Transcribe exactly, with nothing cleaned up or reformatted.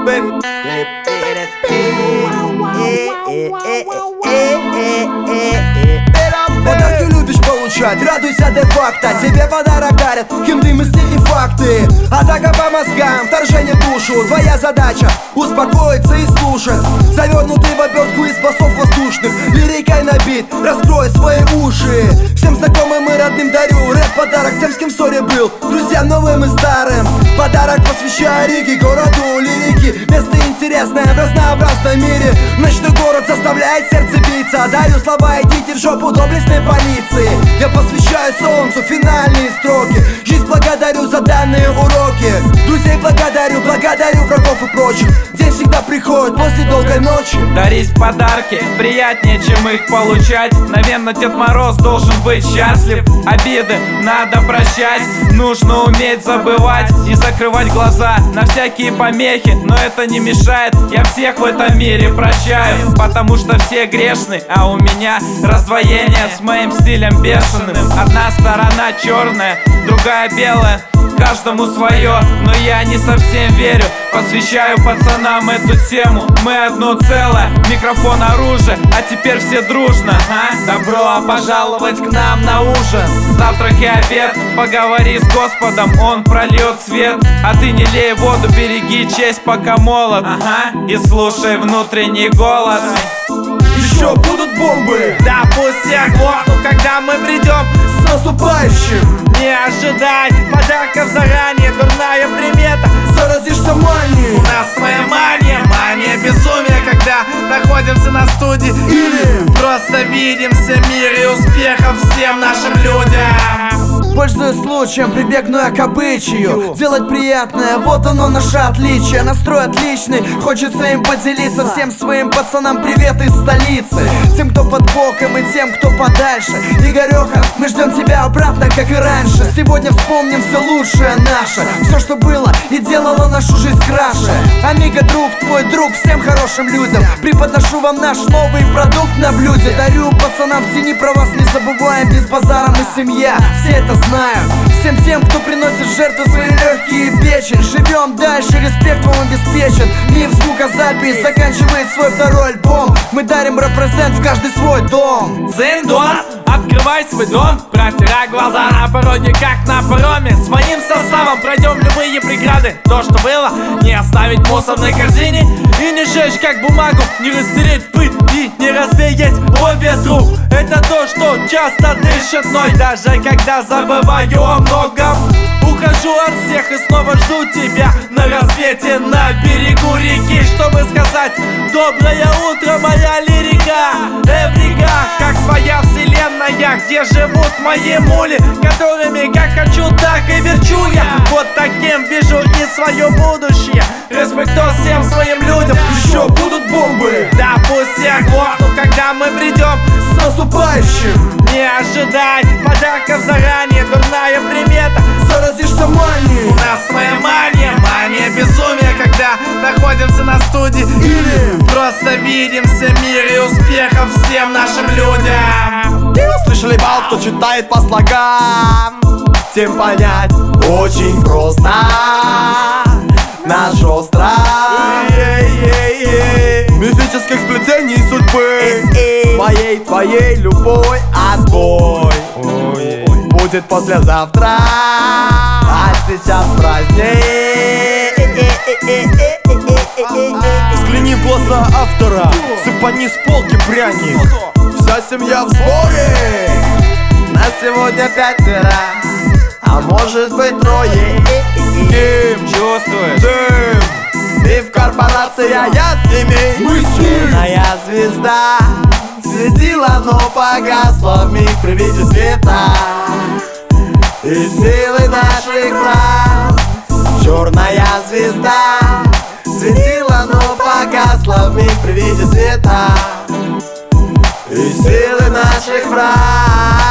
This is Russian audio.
бомбы. Подарки любишь получать, радуйся де-факто. Тебе подарок дарят химные мысли и факты. Атака по мозгам, вторжение в душу. Твоя задача успокоиться и слушать. Завернутый в обертку из басов воздушных, лирикой набит, раскрой свои уши. Всем знакомым и родным дарю рэп-подарок тем, с кем в ссоре был, друзьям новым и старым. Подарок посвящаю Риге, городу лирики. Место интересное в разнообразном мире. Ночной город заставляет сердце биться. Дарю слова, идите в жопу доблестной полиции. Я посвящаю солнцу финальные строки. Жизнь благодарю за данные уроки. Друзей благодарю, благодарю врагов и прочих. День всегда приходит после долгой ночи. Дарить подарки приятнее, чем их получать. Наверное, Дед Мороз должен быть счастлив. Обиды надо прощать, нужно уметь забывать и закрывать глаза на всякие помехи. Но это не мешает, я всех в этом мире прощаю, потому что все грешны, а у меня раздвоение с моим стилем бешеным. Одна сторона черная, другая белая, каждому свое, но я не совсем верю. Посвящаю пацанам эту тему. Мы одно целое, микрофон, оружие, а теперь все дружно, а? Добро пожаловать к нам на ужин. Завтрак и обед, поговори с Господом, Он прольет свет. А ты не лей воду, береги честь, пока молод, ага. И слушай внутренний голос. Еще будут бомбы. Да пусть всех глохнут, когда мы придем. С наступающим. Не ожидай подарков заранее, дурная примета. Заразишься манией. У нас своя мания, мания безумия, когда находимся на студии или просто видимся в мире успехов всем нашим людям. Пользуясь случаем, прибегну я к обычаю делать приятное, вот оно наше отличие. Настрой отличный, хочется им поделиться. Всем своим пацанам привет из столицы. Тем, кто под боком, и тем, кто подальше. Игореха, мы ждем тебя обратно, как и раньше. Сегодня вспомним все лучшее наше, все, что было и делало нашу жизнь краше. Амиго, друг, твой друг, всем хорошим людям преподношу вам наш новый продукт на блюде. Дарю пацанам в тени, про вас не забываем. Без базара мы семья, все это знают. Всем тем, кто приносит жертву свои легкие и печень. Живем дальше, респект вам обеспечен. Миф звукозапись заканчивает свой второй альбом. Мы дарим репрезент в каждый свой дом. Зиндон, открывай свой дом, протирай глаза на пороге, как на пароме. Своим составом пройдем любые преграды. То, что было, не оставить в мусорной корзине. И не сжечь как бумагу, не растереть в пыль и не развеять по ветру. Это то, что часто дышит мной, даже когда забываю о многом. Ухожу от всех и снова жду тебя на рассвете на берегу реки, чтобы сказать: доброе утро, моя лирика. Эврика, как своя вселенная, где живут мои мули, которыми как хочу, так и верчу я. Вот таким вижу и свое будущее. Респектос всем своим людям. Еще будут бомбы. Да пусть всех глохнут, когда мы придем. С наступающим. Не ожидай подарков заранее, дурная примета. Заразишься манией. У нас своя мания, мания безумия, когда находимся на студии или просто видимся в мире успехов всем нашим людям. Слышали бал, кто читает по слогам? Тем понять очень просто. Наш остров мифических сплетений судьбы. Моей, твоей, любой отбой будет послезавтра, а сейчас праздник. Взгляни в глаза автора, сыпани с полки пряник. Вся семья в сборе. Нас сегодня пятеро, а может быть трое. Ким Чувствуешь? Дым. И в корпорации я с ними. Мы с ними. Моя звезда светила, но погасла вмиг при виде света и силы наших фраз. Черная звезда светила, но погасла вмиг при виде света и силы наших фраз.